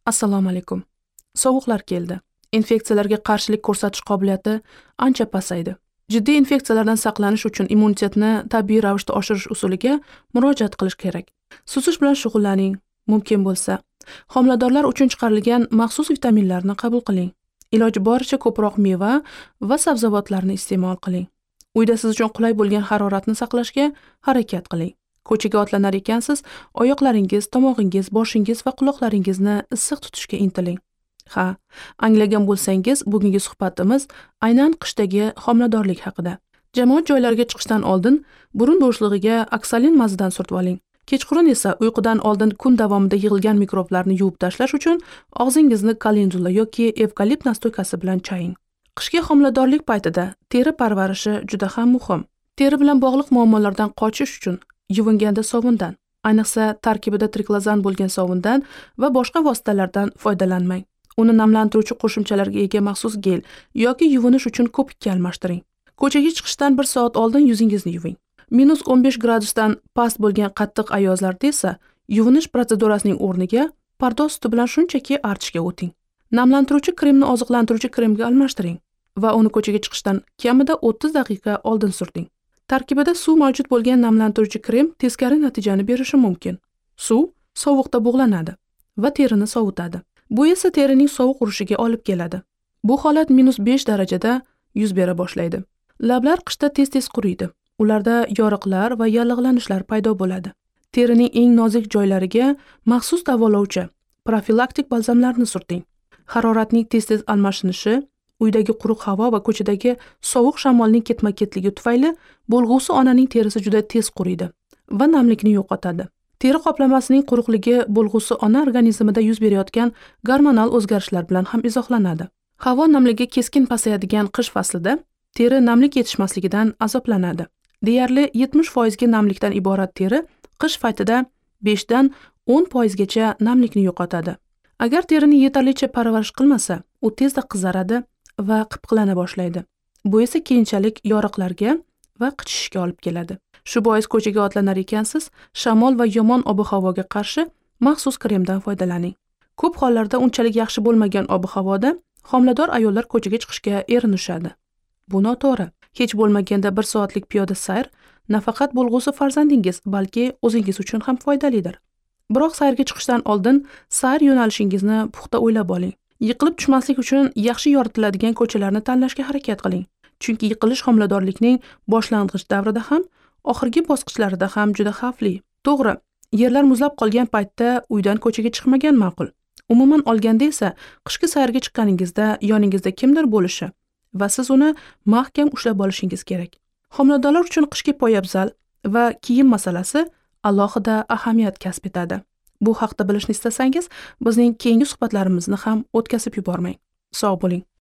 Assalomu alaykum. Sovuqlar keldi. Infeksiyalarga qarshilik ko'rsatish qobiliyati ancha pasaydi. Jiddiy infeksiyalardan saqlanish uchun immunitetni tabiiy ravishda oshirish usuliga murojaat qilish kerak. Suzish bilan shug'ullaning. Mumkin bo'lsa, homiladorlar uchun chiqarilgan maxsus vitaminlarni qabul qiling. Iloji boricha ko'proq meva va sabzavotlarni iste'mol qiling. Uyda siz uchun qulay bo'lgan haroratni saqlashga harakat qiling. Ko'chaga otlanar ekansiz, oyoqlaringiz, tomog'ingiz, boshingiz va quloqlaringizni issiq tutishga intiling. Ha, anglagan bo'lsangiz, bugungi suhbatimiz aynan qishdagi homiladorlik haqida. Jamoat joylariga chiqishdan oldin burun bo'shlig'iga oksalin mazidan surtib oling. Kechqurun esa uyqudan oldin kun davomida yig'ilgan mikroblarni yuvib tashlash uchun og'zingizni kalendula yoki evkalipt nastoykasi bilan chaying. Qishki homiladorlik paytida teri parvarishi juda ham muhim. Teri bilan bog'liq muammolardan qochish uchun yuvinganda sovundan, ayniqsa tarkibida triklozan bo'lgan sovundan va boshqa vositalardan foydalanmang. Uni namlantiruvchi qo'shimchalarga ega maxsus gel yoki yuvinish uchun ko'pikka almashtiring. Ko'chaga chiqishdan 1 soat oldin yuzingizni yuving. -15 gradusdan past bo'lgan qattiq ayozlarda esa yuvinish protsedurasining o'rniga pardoz suti bilan shunchaki archishga o'ting. Namlantiruvchi kremni oziqlantiruvchi kremga almashtiring va uni ko'chaga chiqishdan kamida 30 daqiqa oldin surting. Tarkibida suv mavjud bo'lgan namlantiruvchi krem teskari natijani berishi mumkin. Suv sovuqda bug'lanadi va terini sovutadi. Bu esa terining sovuq urishiga olib keladi. Bu holat -5 darajada yuz bera boshlaydi. Lablar qishda tez-tez quriydi. Ularda yoriqlar va yallig'lanishlar paydo bo'ladi. Terining eng nozik joylariga maxsus davolovchi profilaktik balzamlarni surting. Haroratning tez-tez almashinishi, uydagi quruq havo va ko'chadagi sovuq shamolning ketma-ketligi tufayli bo'lg'usi onaning terisi juda tez quriydi va namlikni yo'qotadi. Teri qoplamasining quruqligi bo'lg'usi ona organizmida yuz berayotgan gormonal o'zgarishlar bilan ham izohlanadi. Havo namligi keskin pasayadigan qish faslida teri namlik yetishmasligidan azoblanadi. Deyarli 70% ga namlikdan iborat teri qish paytida 5 dan 10% gacha namlikni yo'qotadi. Agar terini yetarlicha parvarish qilmasa, u tezda qizaradi va qipqilana boshlaydi. Bu esa keyinchalik yoriqlarga va qichishishga olib keladi. Shu bois ko'chaga otlanar ekansiz, shamol va yomon ob-havoga qarshi maxsus kremdan foydalaning. Ko'p hollarda unchalik yaxshi bo'lmagan ob-havoda homilador ayollar ko'chaga chiqishga erinishadi. Bu noto'g'ri. Hech bo'lmaganda 1 soatlik piyoda sayr nafaqat bo'lg'usi farzandingiz, balki o'zingiz uchun ham foydalidir. Biroq sayrga chiqishdan oldin sayr yo'nalishingizni puxta o'ylab oling. Yiqilib tushmaslik uchun yaxshi yoritiladigan ko'chalarni tanlashga harakat qiling. Chunki yiqilish homiladorlikning boshlang'ich davrida ham, oxirgi bosqichlarida ham juda xavfli. To'g'ri, yerlar muzlab qolgan paytda uydan ko'chaga chiqmagan ma'qul. Umuman olganda esa qishki sayrga chiqqaningizda yoningizda kimdir bo'lishi va siz uni mahkam ushlab olishingiz kerak. Homiladorlar uchun qishki poyabzal va kiyim masalasi alohida ahamiyat kasb etadi. Bu haqda bilishni istasangiz, bizning keyingi suhbatlarimizni ham o'tkazib yubormang. Sog' bo'ling.